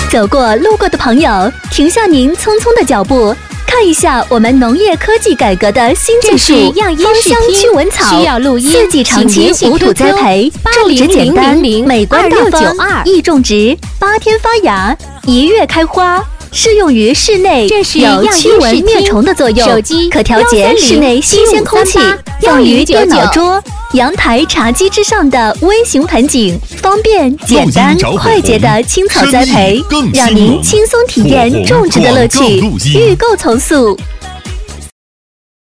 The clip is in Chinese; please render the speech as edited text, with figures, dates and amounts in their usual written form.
走过路过的朋友，停下您匆匆的脚步，看一下我们农业科技改革的新技术：芳香驱蚊草， 需要录音， 四季长期无土栽培，种植简单，美观大方，易种植，8天发芽，1月开花。适用于室内，有驱蚊灭虫的作用。 手机可调节室内新鲜空气，放于电脑桌、阳台、茶几之上的微型盆景，方便、简单、快捷的青草栽培，让您轻松体验种植的乐趣。预购从速